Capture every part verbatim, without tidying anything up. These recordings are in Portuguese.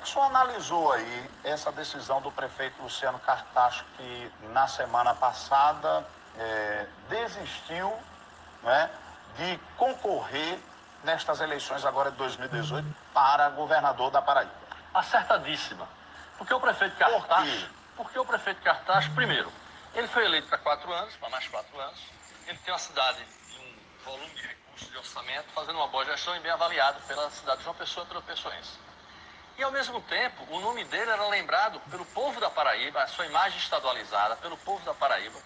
que o senhor analisou aí essa decisão do prefeito Luciano Cartacho, que na semana passada é, desistiu, né, de concorrer nestas eleições agora de dois mil e dezoito para governador da Paraíba? Acertadíssima. Porque o prefeito Cartacho, Por porque o prefeito Cartacho, primeiro, ele foi eleito para quatro anos, para mais quatro anos, ele tem uma cidade de um volume de recursos de orçamento, fazendo uma boa gestão e bem avaliado pela cidade de João Pessoa e pelo pessoense. E, ao mesmo tempo, o nome dele era lembrado pelo povo da Paraíba, a sua imagem estadualizada pelo povo da Paraíba,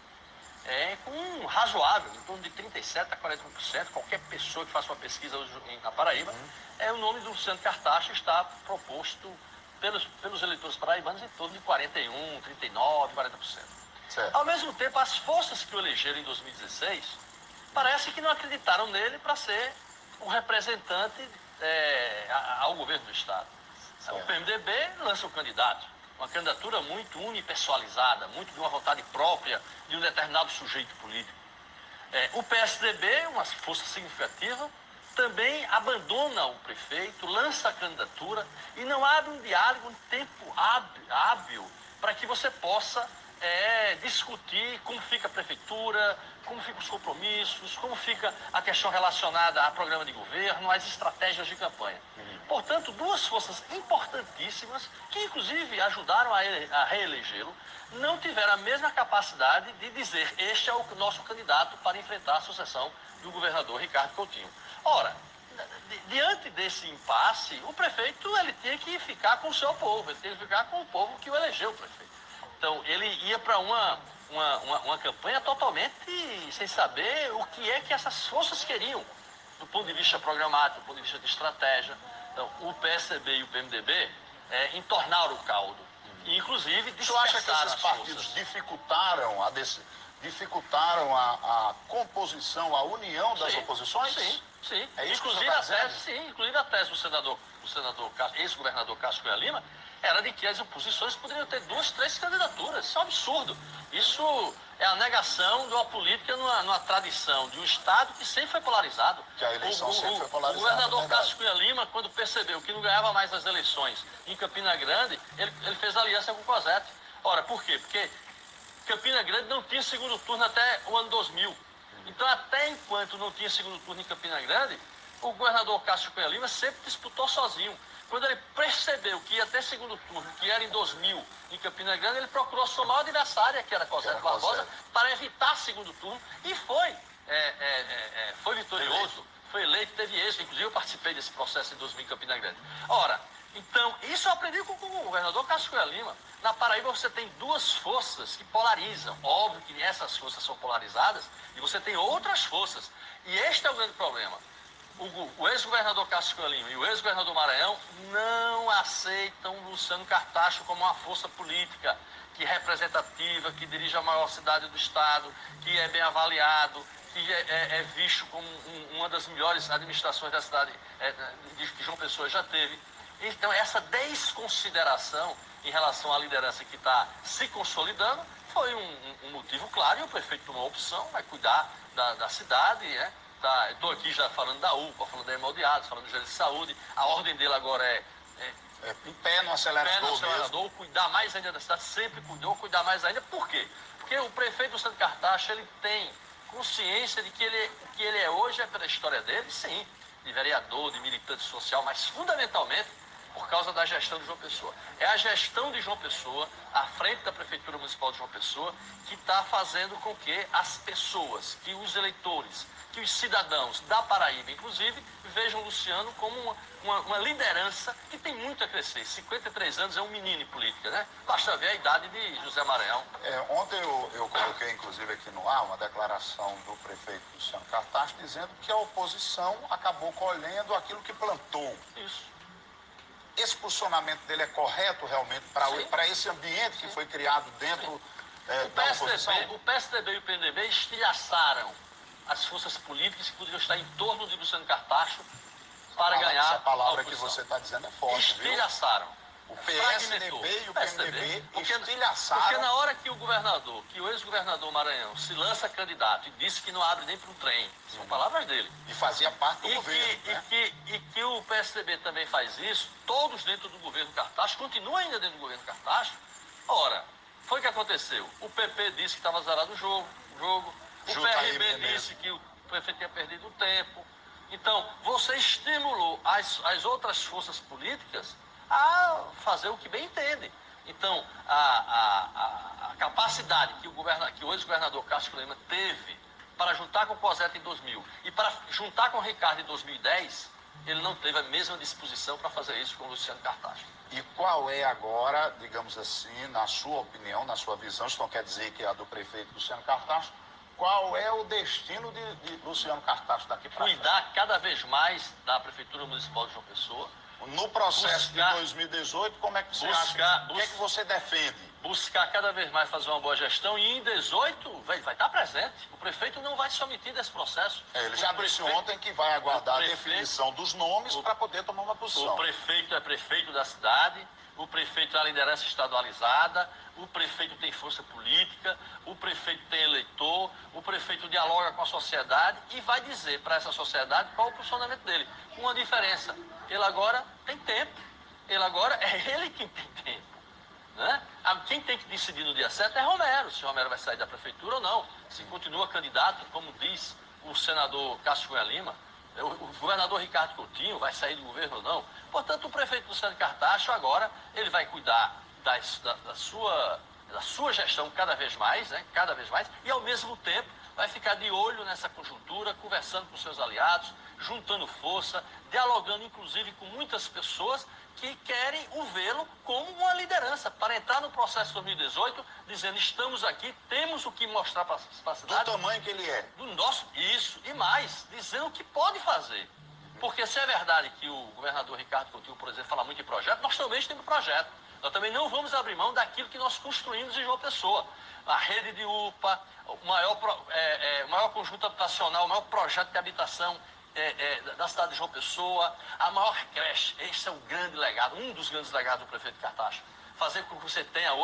é, com um razoável, em torno de trinta e sete a quarenta por cento, qualquer pessoa que faça uma pesquisa hoje na Paraíba, uhum. é o nome do Luciano Cartacho está proposto pelos, pelos eleitores paraibanos em torno de quarenta e um, trinta e nove, quarenta por cento. Certo. Ao mesmo tempo, as forças que o elegeram em dois mil e dezesseis, parece que não acreditaram nele para ser o representante é, ao governo do Estado. Certo. O P M D B lança o candidato, uma candidatura muito unipessoalizada, muito de uma vontade própria de um determinado sujeito político. É, o P S D B, uma força significativa, também abandona o prefeito, lança a candidatura e não abre um diálogo, um tempo hábil para que você possa é, discutir como fica a prefeitura, como ficam os compromissos, como fica a questão relacionada a programa de governo, as estratégias de campanha. Uhum. Portanto, duas forças importantíssimas, que inclusive ajudaram a, ele, a reelegê-lo, não tiveram a mesma capacidade de dizer este é o nosso candidato para enfrentar a sucessão do governador Ricardo Coutinho. Ora, di diante desse impasse, o prefeito ele tinha que ficar com o seu povo, ele tinha que ficar com o povo que o elegeu o prefeito. Então, ele ia para uma, uma, uma, uma campanha totalmente sem saber o que é que essas forças queriam, do ponto de vista programático, do ponto de vista de estratégia. Então, o P S D B e o P M D B é, entornaram o caldo. E, inclusive, o senhor acha que esses partidos forças. dificultaram, a, desse, dificultaram a, a composição, a união das sim, oposições? Sim, sim. É isso inclusive, que o a senhor tá tese, sim, inclusive a tese do senador, do senador ex-governador Cássio Cunha Lima era de que as oposições poderiam ter duas, três candidaturas. Isso é um absurdo. Isso é a negação de uma política numa, numa tradição de um Estado que sempre foi polarizado. Que a eleição o, sempre o, foi polarizada. O governador Cássio Cunha Lima, quando percebeu que não ganhava mais as eleições em Campina Grande, ele, ele fez aliança com o Cosete. Ora, por quê? Porque Campina Grande não tinha segundo turno até o ano dois mil. Então, até enquanto não tinha segundo turno em Campina Grande, o governador Cássio Cunha Lima sempre disputou sozinho. Quando ele percebeu que ia ter segundo turno, que era em dois mil, em Campina Grande, ele procurou a sua maior adversária, que era Cosete Barbosa, para evitar segundo turno, e foi, é, é, é, foi vitorioso, foi eleito, teve êxito. Inclusive, eu participei desse processo em dois mil em Campina Grande. Ora, então, isso eu aprendi com o governador Cássio Cunha Lima. Na Paraíba você tem duas forças que polarizam. Óbvio que essas forças são polarizadas e você tem outras forças. E este é o grande problema. O, o ex-governador Cássio Cunha Lima e o ex-governador Maranhão não aceitam Luciano Cartacho como uma força política que é representativa, que dirige a maior cidade do estado, que é bem avaliado, que é, é, é visto como um, uma das melhores administrações da cidade é, de, que João Pessoa já teve. Então, essa desconsideração em relação à liderança que está se consolidando foi um, um motivo claro, e o prefeito tomou a opção, vai cuidar da, da cidade, né? Tá, estou aqui já falando da U P A, falando da Hemodiados, falando do Gerente de Saúde. A ordem dele agora é, é, é em pé no acelerador, pé no acelerador mesmo. Cuidar mais ainda da cidade, sempre cuidou, cuidar mais ainda. Por quê? Porque o prefeito Luciano Cartacho, ele tem consciência de que ele, o que ele é hoje é pela história dele, sim, de vereador, de militante social, mas fundamentalmente por causa da gestão de João Pessoa. É a gestão de João Pessoa, à frente da Prefeitura Municipal de João Pessoa, que está fazendo com que as pessoas, que os eleitores, que os cidadãos da Paraíba, inclusive, vejam Luciano como uma, uma, uma liderança que tem muito a crescer. cinquenta e três anos é um menino em política, né? Basta ver a idade de José Maranhão. É, ontem eu, eu coloquei, inclusive, aqui no ar, uma declaração do prefeito Luciano Cartacho dizendo que a oposição acabou colhendo aquilo que plantou. Isso. Esse posicionamento dele é correto realmente para esse ambiente que Sim. foi criado dentro é, da oposição? O P S D B e o P M D B estilhaçaram as forças políticas que poderiam estar em torno de Luciano Cartacho para essa ganhar essa palavra a que você está dizendo é forte, Estilhaçaram. viu? O P S D B e o P M D B porque, estilhaçaram. porque na hora que o governador, que o ex-governador Maranhão se lança candidato e disse que não abre nem para um trem, são palavras dele. E fazia parte do e governo. Que, né? e, que, e que o P S D B também faz isso, todos dentro do governo Cartacho, continuam ainda dentro do governo Cartacho. Ora, foi o que aconteceu. O P P disse que estava zerado o jogo, o jogo. O Junta P R B aí, disse que o prefeito tinha perdido o tempo. Então, você estimulou as, as outras forças políticas a fazer o que bem entendem. Então, a, a, a, a capacidade que o, governa, que o ex-governador Cássio Lima teve para juntar com o Coseta em dois mil e para juntar com o Ricardo em dois mil e dez, ele não teve a mesma disposição para fazer isso com o Luciano Cartacho. E qual é agora, digamos assim, na sua opinião, na sua visão, isso não quer dizer que é a do prefeito Luciano Cartacho, qual é o destino de, de Luciano Cartacho daqui para frente? Cuidar cada vez mais da Prefeitura Municipal de João Pessoa. No processo buscar, de dois mil e dezoito, como é que você buscar, acha? O que é que você defende? Buscar cada vez mais fazer uma boa gestão e em dezoito vai, vai estar presente. O prefeito não vai se omitir desse processo. É, ele já o disse prefeito, ontem que vai aguardar prefeito, a definição dos nomes para poder tomar uma posição. O prefeito é prefeito da cidade, o prefeito é a liderança estadualizada, o prefeito tem força política, o prefeito tem eleitor, o prefeito dialoga com a sociedade e vai dizer para essa sociedade qual o posicionamento dele. Com uma diferença, ele agora tem tempo, ele agora é ele quem tem tempo. Né? Quem tem que decidir no dia certo é Romero, se Romero vai sair da prefeitura ou não. Se continua candidato, como diz o senador Cássio Cunha Lima, o, o governador Ricardo Coutinho vai sair do governo ou não. Portanto, o prefeito Luciano Cartacho agora ele vai cuidar das, da, da, sua, da sua gestão cada vez mais, né? cada vez mais, e ao mesmo tempo vai ficar de olho nessa conjuntura, conversando com seus aliados, juntando força, dialogando inclusive com muitas pessoas que querem o vê-lo como uma liderança, para entrar no processo dois mil e dezoito, dizendo, estamos aqui, temos o que mostrar para a cidade. Do tamanho que ele é. Do nosso, isso, e mais, dizendo o que pode fazer. Porque se é verdade que o governador Ricardo Coutinho, por exemplo, fala muito em projeto, nós também temos projeto. Nós também não vamos abrir mão daquilo que nós construímos em João Pessoa. A rede de U P A, o maior, é, é, o maior conjunto habitacional, o maior projeto de habitação é, é, da cidade de João Pessoa, a maior creche. Esse é o grande legado, um dos grandes legados do prefeito Cartacho. Fazer com que você tenha hoje